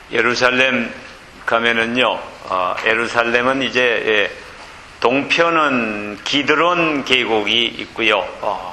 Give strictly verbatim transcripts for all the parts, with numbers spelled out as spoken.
예루살렘 가면은요, 어, 예루살렘은 이제 예, 동편은 기드론 계곡이 있고요, 어,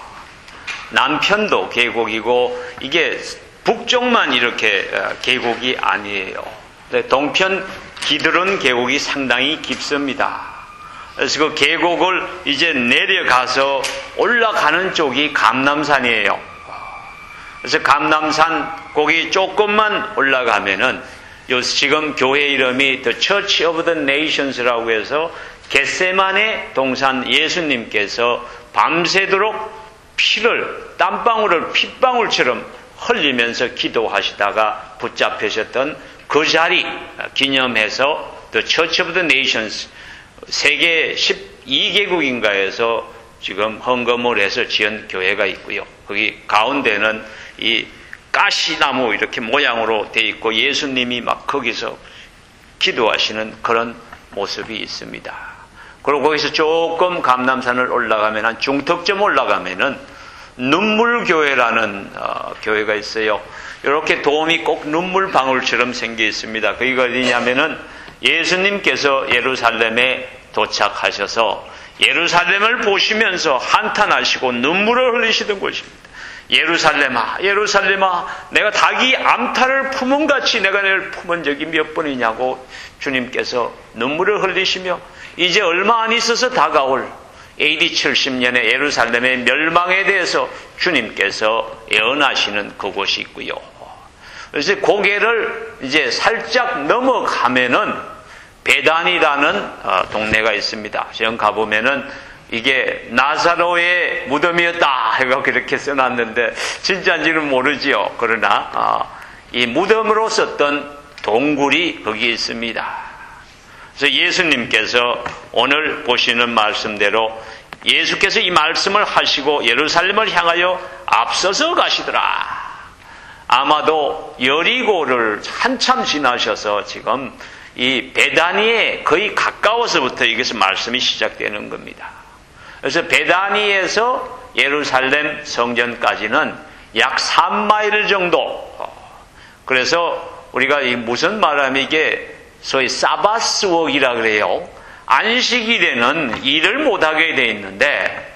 남편도 계곡이고 이게 북쪽만 이렇게 어, 계곡이 아니에요. 동편 기드론 계곡이 상당히 깊습니다. 그래서 그 계곡을 이제 내려가서 올라가는 쪽이 감람산이에요. 그래서 감람산 거기 조금만 올라가면은 요 지금 교회 이름이 The Church of the Nations라고 해서 겟세마네 동산 예수님께서 밤새도록 피를 땀방울을 핏방울처럼 흘리면서 기도하시다가 붙잡히셨던 그 자리 기념해서 The Church of the Nations 세계 십이 개국인가에서 지금 헌금을 해서 지은 교회가 있고요. 거기 가운데는 이 가시나무 이렇게 모양으로 돼 있고 예수님이 막 거기서 기도하시는 그런 모습이 있습니다. 그리고 거기서 조금 감람산을 올라가면 한 중턱점 올라가면은 눈물교회라는 어, 교회가 있어요. 이렇게 도움이 꼭 눈물 방울처럼 생겨 있습니다. 거기가 어디냐면은 예수님께서 예루살렘에 도착하셔서 예루살렘을 보시면서 한탄하시고 눈물을 흘리시던 곳입니다. 예루살렘아, 예루살렘아, 내가 닭이 암탉을 품은 같이 내가 너를 품은 적이 몇 번이냐고 주님께서 눈물을 흘리시며 이제 얼마 안 있어서 다가올 에이디 칠십 년에 예루살렘의 멸망에 대해서 주님께서 예언하시는 그곳이 있고요. 그래서 고개를 이제 살짝 넘어가면은 베단이라는 동네가 있습니다. 지금 가보면은 이게 나사로의 무덤이었다 해가 그렇게 써놨는데 진짜인지는 모르지요. 그러나 이 무덤으로 썼던 동굴이 거기 있습니다. 그래서 예수님께서 오늘 보시는 말씀대로 예수께서 이 말씀을 하시고 예루살렘을 향하여 앞서서 가시더라. 아마도 여리고를 한참 지나셔서 지금 이 베다니에 거의 가까워서부터 여기서 말씀이 시작되는 겁니다. 그래서 베다니에서 예루살렘 성전까지는 약 삼 마일 정도. 그래서 우리가 이 무슨 말하면 이게 소위 사바스웍이라 그래요. 안식일에는 일을 못하게 돼 있는데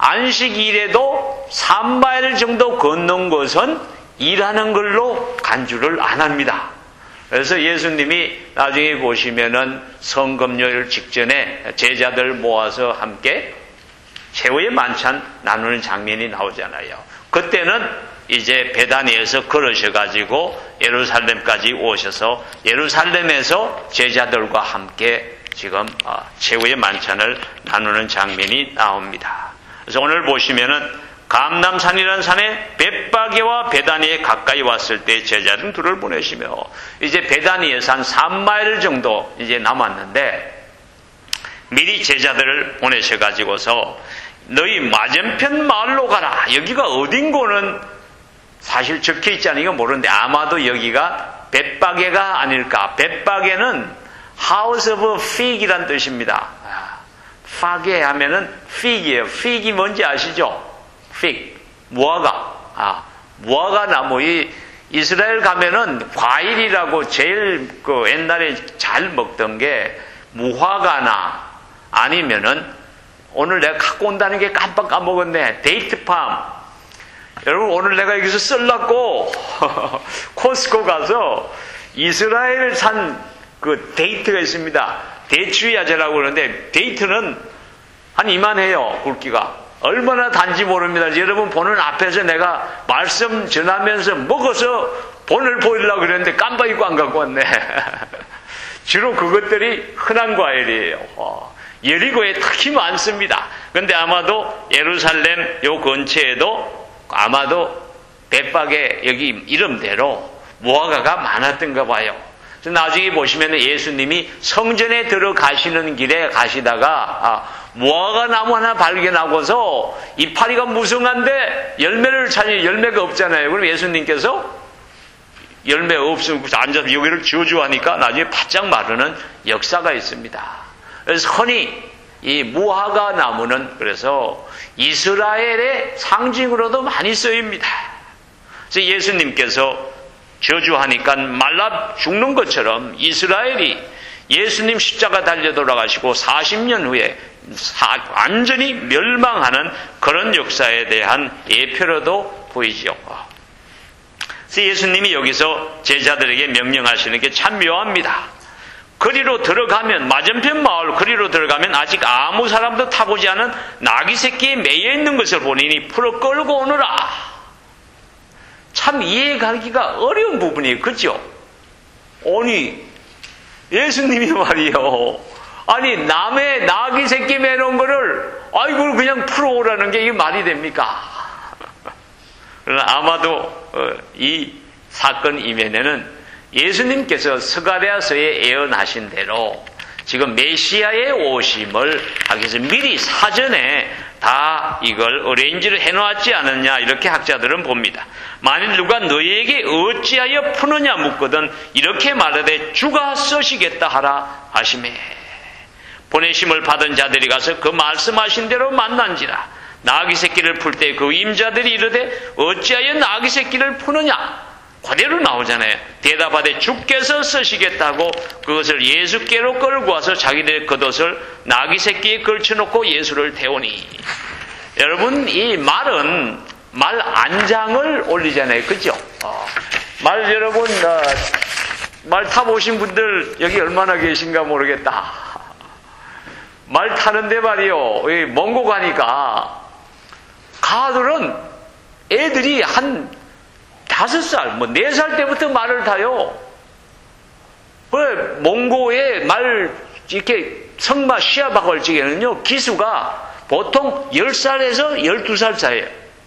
안식일에도 삼 마일 정도 걷는 것은 일하는 걸로 간주를 안 합니다. 그래서 예수님이 나중에 보시면은 성금요일 직전에 제자들 모아서 함께 최후의 만찬 나누는 장면이 나오잖아요. 그때는 이제 베다니에서 걸으셔가지고 예루살렘까지 오셔서 예루살렘에서 제자들과 함께 지금 최후의 만찬을 나누는 장면이 나옵니다. 그래서 오늘 보시면은 감람산이라는 산에 벳바게와 베다니에 가까이 왔을 때 제자들 둘을 보내시며 이제 베다니에서 한 삼 마일 정도 이제 남았는데 미리 제자들을 보내셔가지고서 너희 맞은편 마을로 가라. 여기가 어딘고는 사실 적혀있지 않으니까 모르는데 아마도 여기가 벳바게가 아닐까. 벳바게는 House of Fig이란 뜻입니다. 파게 하면은 fig이에요. fig이 뭔지 아시죠? fig, 무화과. 아, 무화과 나무. 이 이스라엘 가면은 과일이라고 제일 그 옛날에 잘 먹던 게 무화과나 아니면은 오늘 내가 갖고 온다는 게 깜빡 까먹었네. 데이트팜. 여러분 오늘 내가 여기서 썰라고 코스코 가서 이스라엘산 그 데이트가 있습니다. 대추야채라고 그러는데 데이트는 한 이만해요. 굵기가. 얼마나 단지 모릅니다. 여러분 보는 앞에서 내가 말씀 전하면서 먹어서 본을 보이려고 그랬는데 깜빡 잊고 안 갖고 왔네. 주로 그것들이 흔한 과일이에요. 여리고에 특히 많습니다. 그런데 아마도 예루살렘 요 근처에도 아마도 벳바게 여기 이름대로 무화과가 많았던가 봐요. 나중에 보시면 예수님이 성전에 들어가시는 길에 가시다가 아, 무화과 나무 하나 발견하고서 이파리가 무성한데 열매를 찾니 열매가 없잖아요. 그럼 예수님께서 열매 없으면 앉아서 여기를 지어주 하니까 나중에 바짝 마르는 역사가 있습니다. 그래서 흔히 이 무화과 나무는 그래서 이스라엘의 상징으로도 많이 쓰입니다. 그래서 예수님께서 저주하니까 말라 죽는 것처럼 이스라엘이 예수님 십자가 달려 돌아가시고 사십 년 후에 완전히 멸망하는 그런 역사에 대한 예표로도 보이지요. 그래서 예수님이 여기서 제자들에게 명령하시는 게 참 묘합니다. 거리로 들어가면, 맞은편 마을 거리로 들어가면 아직 아무 사람도 타보지 않은 나귀 새끼에 매여 있는 것을 보니 풀어 끌고 오너라. 참 이해가기가 어려운 부분이에요. 그죠? 아니, 예수님이 말이요. 아니, 남의 나귀 새끼 매놓은 거를, 아이고, 그냥 풀어오라는 게 이게 말이 됩니까? 그러나 아마도 이 사건 이면에는 예수님께서 스가랴서에 예언하신 대로 지금 메시아의 오심을 하기 위해서 미리 사전에 다 이걸 어레인지를 해놓았지 않느냐 이렇게 학자들은 봅니다. 만일 누가 너희에게 어찌하여 푸느냐 묻거든 이렇게 말하되 주가 쓰시겠다 하라 하시매 보내심을 받은 자들이 가서 그 말씀하신 대로 만난지라 나귀 새끼를 풀 때 그 임자들이 이르되 어찌하여 나귀 새끼를 푸느냐 그대로 나오잖아요. 대답하되 주께서 쓰시겠다고 그것을 예수께로 끌고 와서 자기들의 겉옷을 나귀 새끼에 걸쳐놓고 예수를 태우니 여러분 이 말은 말 안장을 올리잖아요. 그죠? 어. 말 여러분 어, 말 타보신 분들 여기 얼마나 계신가 모르겠다. 말 타는데 말이요 먼 곳 가니까 가들은 애들이 한 다섯 살, 뭐, 네 살 때부터 말을 타요. 왜, 몽고에 말, 이렇게 성마 시합하고 적에는요, 기수가 보통 열 살에서 열두 살 사이에요.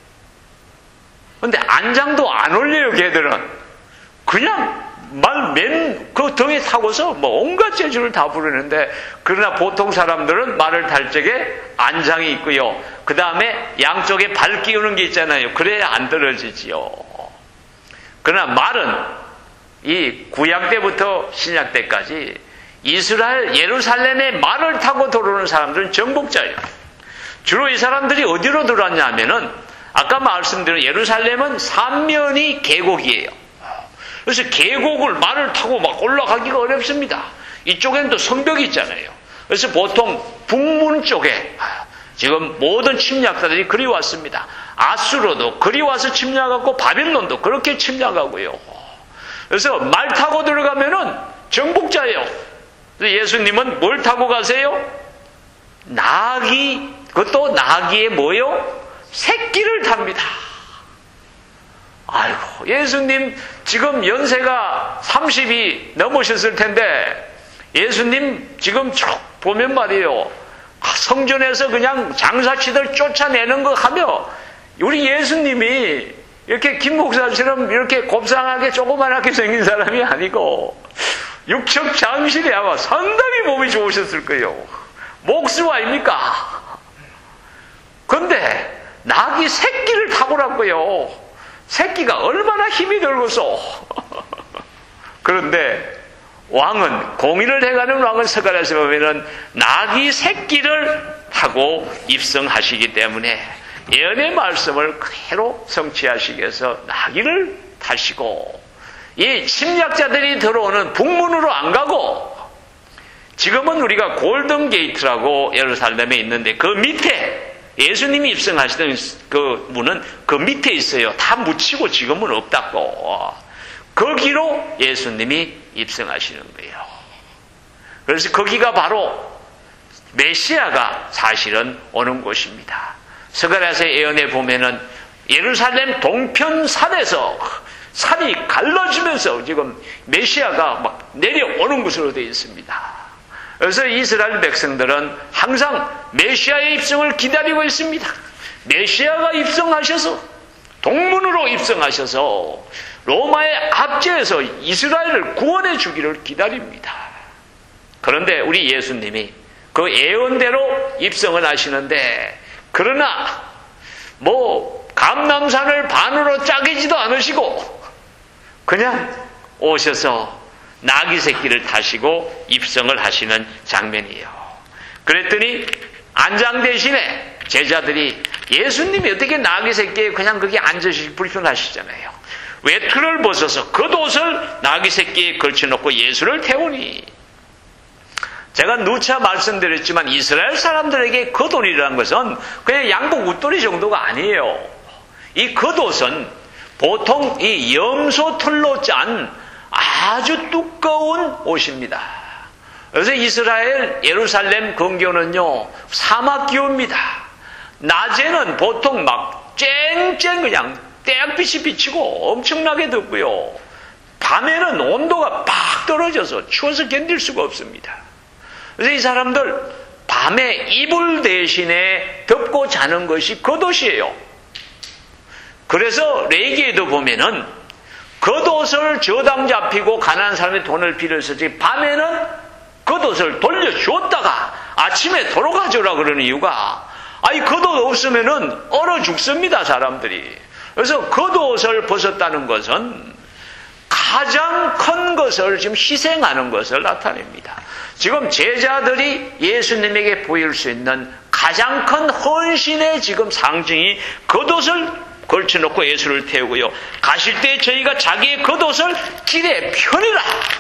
근데 안장도 안 올려요, 걔들은. 그냥 말 맨, 그 등에 타고서 뭐 온갖 재주를 다 부르는데, 그러나 보통 사람들은 말을 탈 적에 안장이 있고요. 그 다음에 양쪽에 발 끼우는 게 있잖아요. 그래야 안 떨어지지요. 그러나 말은 이 구약 때부터 신약 때까지 이스라엘 예루살렘에 말을 타고 들어오는 사람들은 정복자예요. 주로 이 사람들이 어디로 들어왔냐 하면은 아까 말씀드린 예루살렘은 삼면이 계곡이에요. 그래서 계곡을 말을 타고 막 올라가기가 어렵습니다. 이쪽에는 또 성벽이 있잖아요. 그래서 보통 북문 쪽에 지금 모든 침략자들이 그리 왔습니다. 아수르도 그리 와서 침략하고 바빌론도 그렇게 침략하고요. 그래서 말 타고 들어가면은 정복자예요. 그래서 예수님은 뭘 타고 가세요? 나귀, 그것도 나귀의 뭐요? 새끼를 탑니다. 아이고, 예수님 지금 연세가 삼십이 넘으셨을 텐데 예수님 지금 쭉 보면 말이에요. 성전에서 그냥 장사치들 쫓아내는 거 하며 우리 예수님이 이렇게 김 목사처럼 이렇게 곱상하게 조그만하게 생긴 사람이 아니고 육척 장실에 아마 상당히 몸이 좋으셨을 거예요. 목수 아닙니까? 근데 나귀 새끼를 타고났고요. 새끼가 얼마나 힘이 들고서 그런데 왕은 공의를 해가는 왕은 스가랴에서 보면은 나귀 새끼를 타고 입성하시기 때문에 예언의 말씀을 그대로 성취하시기 위해서 나귀를 타시고 이 침략자들이 들어오는 북문으로 안 가고 지금은 우리가 골든 게이트라고 예루살렘에 있는데 그 밑에 예수님이 입성하시던 그 문은 그 밑에 있어요. 다 묻히고 지금은 없다고. 거기로 예수님이 입성하시는 거예요. 그래서 거기가 바로 메시아가 사실은 오는 곳입니다. 스가랴서 예언에 보면은 예루살렘 동편 산에서 산이 갈라지면서 지금 메시아가 막 내려오는 곳으로 되어 있습니다. 그래서 이스라엘 백성들은 항상 메시아의 입성을 기다리고 있습니다. 메시아가 입성하셔서 동문으로 입성하셔서 로마의 압제에서 이스라엘을 구원해 주기를 기다립니다. 그런데 우리 예수님이 그 예언대로 입성을 하시는데 그러나 뭐 감람산을 반으로 짜기지도 않으시고 그냥 오셔서 나귀 새끼를 타시고 입성을 하시는 장면이에요. 그랬더니 안장 대신에 제자들이 예수님이 어떻게 나귀 새끼에 그냥 거기 앉으시기 불편하시잖아요. 외투를 벗어서 겉옷을 나귀 새끼에 걸쳐놓고 예수를 태우니. 제가 누차 말씀드렸지만 이스라엘 사람들에게 겉옷이라는 것은 그냥 양복 웃돌이 정도가 아니에요. 이 겉옷은 보통 이 염소 털로 짠 아주 두꺼운 옷입니다. 그래서 이스라엘 예루살렘 근교는요 사막 기후입니다. 낮에는 보통 막 쨍쨍 그냥 태양빛이 비치고 엄청나게 덥고요. 밤에는 온도가 팍 떨어져서 추워서 견딜 수가 없습니다. 그래서 이 사람들 밤에 이불 대신에 덮고 자는 것이 겉옷이에요. 그래서 레위기에도 보면은 겉옷을 저당 잡히고 가난한 사람이 돈을 빌어서 밤에는 겉옷을 돌려주었다가 아침에 도로 가져오라 그러는 이유가 아니 겉옷 없으면은 얼어 죽습니다 사람들이. 그래서 겉옷을 벗었다는 것은 가장 큰 것을 지금 희생하는 것을 나타냅니다. 지금 제자들이 예수님에게 보일 수 있는 가장 큰 헌신의 지금 상징이 겉옷을 걸쳐놓고 예수를 태우고요. 가실 때 저희가 자기의 겉옷을 길에 펴니라.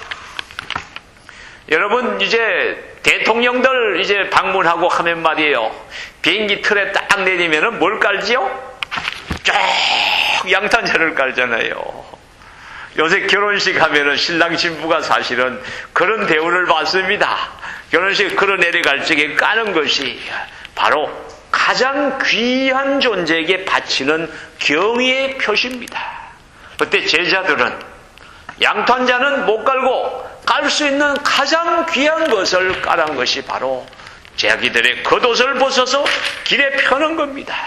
여러분 이제 대통령들 이제 방문하고 하면 말이에요. 비행기 틀에 딱 내리면은 뭘 깔지요? 쭉 양탄자를 깔잖아요. 요새 결혼식 하면은 신랑 신부가 사실은 그런 대우를 받습니다. 결혼식 걸어 내려갈 적에 까는 것이 바로 가장 귀한 존재에게 바치는 경의의 표시입니다. 그때 제자들은 양탄자는 못 깔고 깔 수 있는 가장 귀한 것을 깔은 것이 바로 자기들의 겉옷을 벗어서 길에 펴는 겁니다.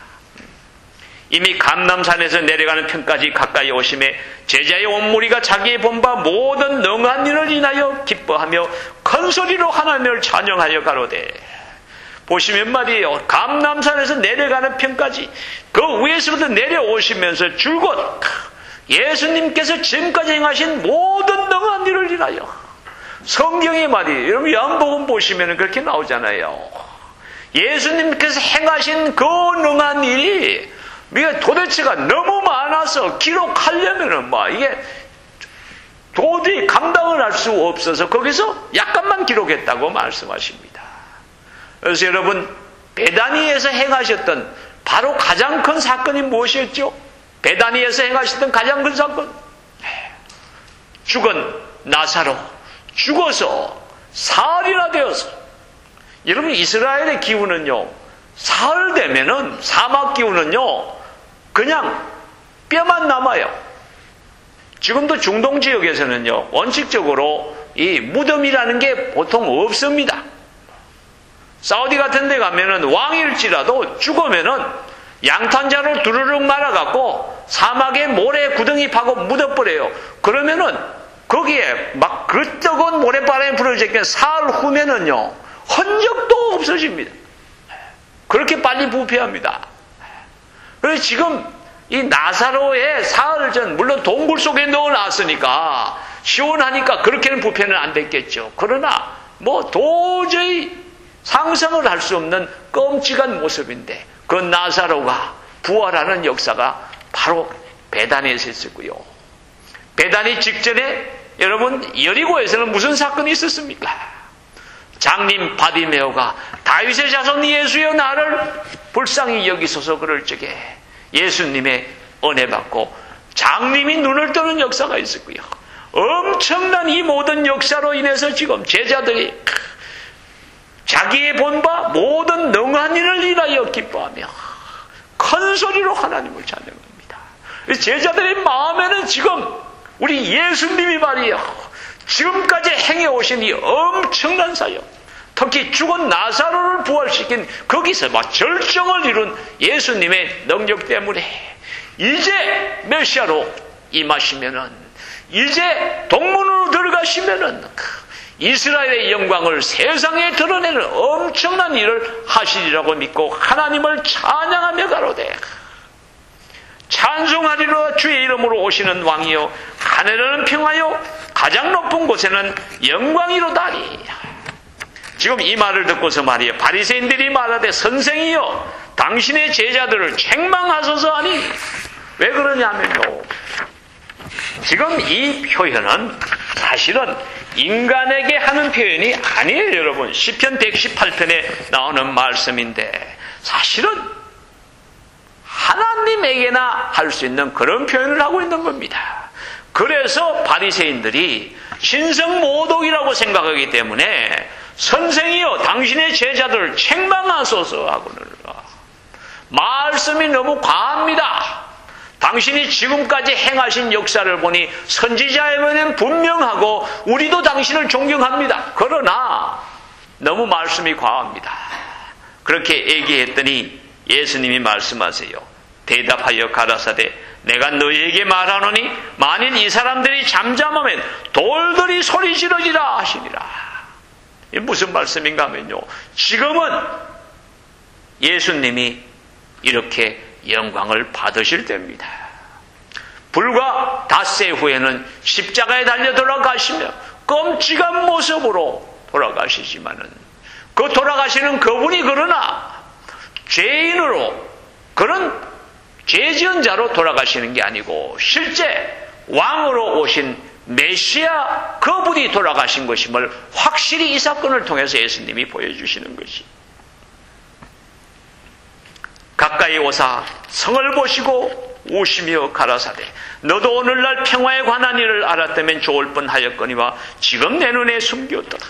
이미 감람산에서 내려가는 편까지 가까이 오심에 제자의 온 무리가 자기의 본 바 모든 능한 일을 인하여 기뻐하며 큰 소리로 하나님을 찬양하여 가로되. 보시면 말이에요. 감람산에서 내려가는 편까지 그 위에서부터 내려오시면서 줄곧 예수님께서 지금까지 행하신 모든 능한 일을 인하여. 성경에 말이에요. 여러분 요한복음 보시면 그렇게 나오잖아요. 예수님께서 행하신 그 능한 일이 이게 도대체가 너무 많아서 기록하려면은 뭐 이게 도저히 감당을 할 수 없어서 거기서 약간만 기록했다고 말씀하십니다. 그래서 여러분 베다니에서 행하셨던 바로 가장 큰 사건이 무엇이었죠? 베다니에서 행하셨던 가장 큰 사건, 죽은 나사로 죽어서 사흘이나 되어서. 여러분 이스라엘의 기후는요 사흘 되면은 사막 기후는요 그냥 뼈만 남아요. 지금도 중동 지역에서는요 원칙적으로 이 무덤이라는 게 보통 없습니다. 사우디 같은 데 가면은 왕일지라도 죽으면은 양탄자로 두루룩 말아갖고 사막에 모래 구덩이 파고 묻어버려요. 그러면은 거기에 막 그 뜨거운 모래바람이 불어지니까 사흘 후면은요 흔적도 없어집니다. 그렇게 빨리 부패합니다. 그래서 지금 이 나사로의 사흘 전, 물론 동굴 속에 넣어놨으니까 시원하니까 그렇게는 부패는 안 됐겠죠. 그러나 뭐 도저히 상상을 할 수 없는 끔찍한 모습인데 그 나사로가 부활하는 역사가 바로 베다니에서 있었고요. 베다니 직전에 여러분 여리고에서는 무슨 사건이 있었습니까? 장님 바디메오가 다윗의 자손 예수여 나를 불쌍히 여기소서 그럴 적에 예수님의 은혜 받고 장님이 눈을 뜨는 역사가 있었고요. 엄청난 이 모든 역사로 인해서 지금 제자들이 자기의 본바 모든 능한 일을 인하여 기뻐하며 큰 소리로 하나님을 찬양합니다. 제자들의 마음에는 지금 우리 예수님이 말이에요. 지금까지 행해오신 이 엄청난 사역, 특히 죽은 나사로를 부활시킨 거기서 막 절정을 이룬 예수님의 능력 때문에 이제 메시아로 임하시면은, 이제 동문으로 들어가시면은 이스라엘의 영광을 세상에 드러내는 엄청난 일을 하시리라고 믿고 하나님을 찬양하며 가로되 찬송하리라. 주의 이름으로 오시는 왕이요 하늘에는 평하여 가장 높은 곳에는 영광이로다니. 지금 이 말을 듣고서 말이에요, 바리새인들이 말하되 선생이여 당신의 제자들을 책망하소서 하니. 왜 그러냐면요, 지금 이 표현은 사실은 인간에게 하는 표현이 아니에요, 여러분. 시편 백십팔 편에 나오는 말씀인데 사실은 하나님에게나 할 수 있는 그런 표현을 하고 있는 겁니다. 그래서 바리새인들이 신성모독이라고 생각하기 때문에 선생이여 당신의 제자들을 책망하소서 하고는 말씀이 너무 과합니다. 당신이 지금까지 행하신 역사를 보니 선지자에게는 분명하고 우리도 당신을 존경합니다. 그러나 너무 말씀이 과합니다. 그렇게 얘기했더니 예수님이 말씀하세요. 대답하여 가라사대 내가 너희에게 말하노니 만일 이 사람들이 잠잠하면 돌들이 소리 지르리라 하시니라. 이게 무슨 말씀인가 하면요, 지금은 예수님이 이렇게 영광을 받으실 때입니다. 불과 닷새 후에는 십자가에 달려 돌아가시며 끔찍한 모습으로 돌아가시지만은 그 돌아가시는 그분이 그러나 죄인으로 그런 죄 지은 자로 돌아가시는 게 아니고 실제 왕으로 오신 메시아 그분이 돌아가신 것임을 확실히 이 사건을 통해서 예수님이 보여주시는 것이. 가까이 오사 성을 보시고 우시며 가라사대 너도 오늘날 평화에 관한 일을 알았다면 좋을 뻔하였거니와 지금 내 눈에 숨겼도다.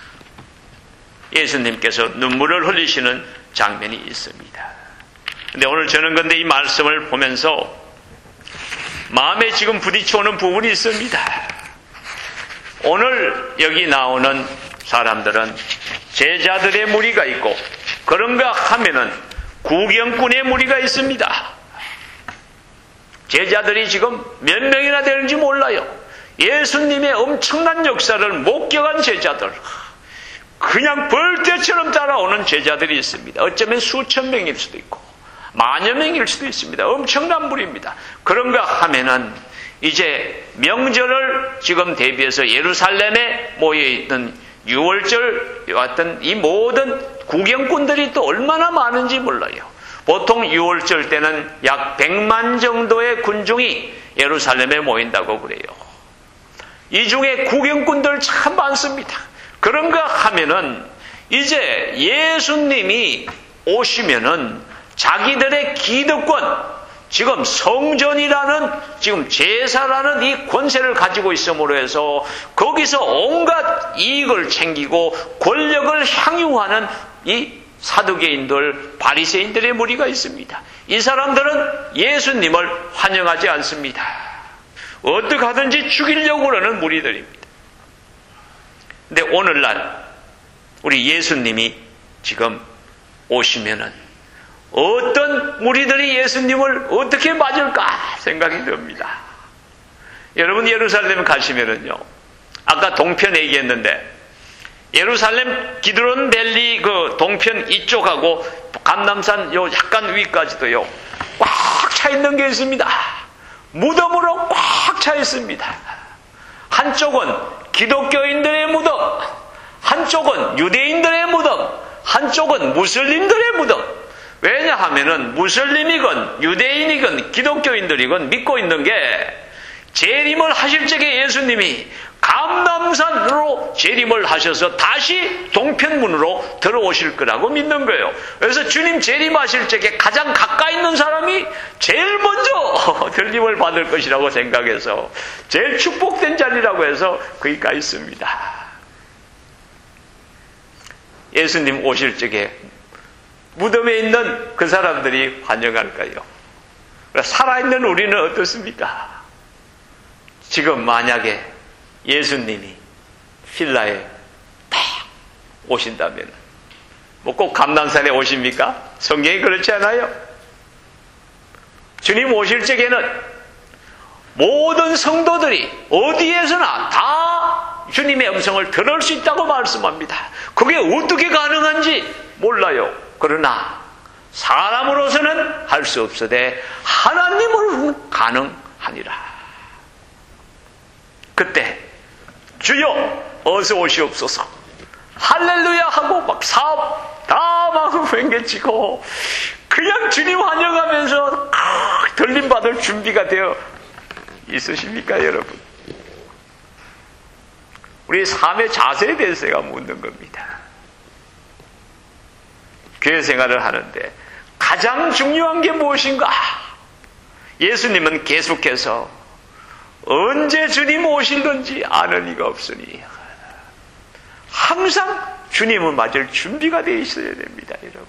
예수님께서 눈물을 흘리시는 장면이 있습니다. 근데 오늘 저는 근데 이 말씀을 보면서 마음에 지금 부딪혀오는 부분이 있습니다. 오늘 여기 나오는 사람들은 제자들의 무리가 있고 그런가 하면은 구경꾼의 무리가 있습니다. 제자들이 지금 몇 명이나 되는지 몰라요. 예수님의 엄청난 역사를 목격한 제자들, 그냥 벌떼처럼 따라오는 제자들이 있습니다. 어쩌면 수천 명일 수도 있고 만여 명일 수도 있습니다. 엄청난 무리입니다. 그런가 하면은 이제 명절을 지금 대비해서 예루살렘에 모여있던 유월절 왔던 이 모든 구경꾼들이 또 얼마나 많은지 몰라요. 보통 유월절 때는 약 백만 정도의 군중이 예루살렘에 모인다고 그래요. 이 중에 구경꾼들 참 많습니다. 그런가 하면은 이제 예수님이 오시면은 자기들의 기득권, 지금 성전이라는 지금 제사라는 이 권세를 가지고 있음으로 해서 거기서 온갖 이익을 챙기고 권력을 향유하는 이 사두개인들, 바리새인들의 무리가 있습니다. 이 사람들은 예수님을 환영하지 않습니다. 어떻게 하든지 죽이려고 그러는 무리들입니다. 근데 오늘날 우리 예수님이 지금 오시면은 어떤 무리들이 예수님을 어떻게 맞을까 생각이 듭니다. 여러분 예루살렘 가시면은요, 아까 동편 얘기했는데 예루살렘 기드론 밸리 그 동편 이쪽하고 감람산 요 약간 위까지도요 꽉 차 있는 게 있습니다. 무덤으로 꽉 차 있습니다. 한쪽은 기독교인들의 무덤, 한쪽은 유대인들의 무덤, 한쪽은 무슬림들의 무덤. 왜냐하면은 무슬림이건 유대인이건 기독교인들이건 믿고 있는 게 재림을 하실 적에 예수님이 감람산으로 재림을 하셔서 다시 동편문으로 들어오실 거라고 믿는 거예요. 그래서 주님 재림하실 적에 가장 가까이 있는 사람이 제일 먼저 들림을 받을 것이라고 생각해서 제일 축복된 자리라고 해서 거기 가 있습니다. 예수님 오실 적에 무덤에 있는 그 사람들이 환영할까요? 살아있는 우리는 어떻습니까? 지금 만약에 예수님이 힐라에 딱 오신다면 뭐 꼭 감람산에 오십니까? 성경이 그렇지 않아요? 주님 오실 적에는 모든 성도들이 어디에서나 다 주님의 음성을 들을 수 있다고 말씀합니다. 그게 어떻게 가능한지 몰라요. 그러나 사람으로서는 할 수 없으되 하나님으로는 가능하니라. 그때 주여 어서 오시옵소서 할렐루야 하고 막 사업 다 막 맹개치고 그냥 주님 환영하면서 들림받을 준비가 되어 있으십니까, 여러분? 우리 삶의 자세에 대해서 제가 묻는 겁니다. 교회 생활을 하는데 가장 중요한 게 무엇인가? 예수님은 계속해서 언제 주님 오실는지 아는 이가 없으니 항상 주님을 맞을 준비가 되어 있어야 됩니다, 여러분.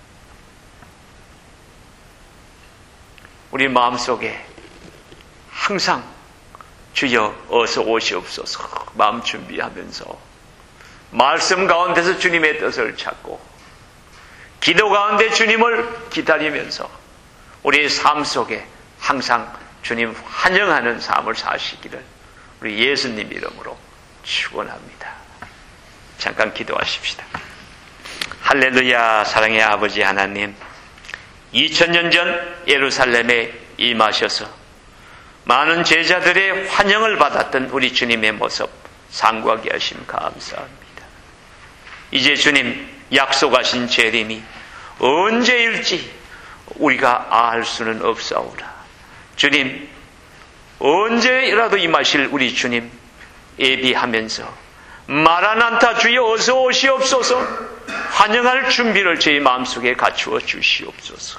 우리 마음속에 항상 주여 어서 오시옵소서 마음 준비하면서 말씀 가운데서 주님의 뜻을 찾고 기도 가운데 주님을 기다리면서 우리의 삶 속에 항상 주님 환영하는 삶을 사시기를 우리 예수님 이름으로 축원합니다. 잠깐 기도하십시다. 할렐루야. 사랑의 아버지 하나님, 이천 년 전 예루살렘에 임하셔서 많은 제자들의 환영을 받았던 우리 주님의 모습 상고하게 하심 감사합니다. 이제 주님 약속하신 재림이 언제일지 우리가 알 수는 없사오라. 주님 언제라도 임하실 우리 주님 예비하면서 마라난타 주여 어서 오시옵소서 환영할 준비를 저희 마음속에 갖추어 주시옵소서.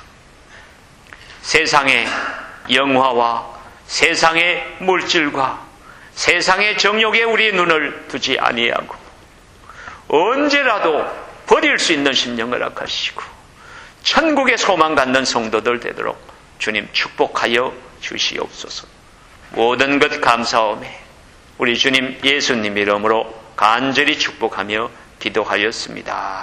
세상의 영화와 세상의 물질과 세상의 정욕에 우리의 눈을 두지 아니하고 언제라도 버릴 수 있는 심령을 허락하시고 천국의 소망 갖는 성도들 되도록 주님 축복하여 주시옵소서. 모든 것 감사하오매 우리 주님 예수님 이름으로 간절히 축복하며 기도하였습니다.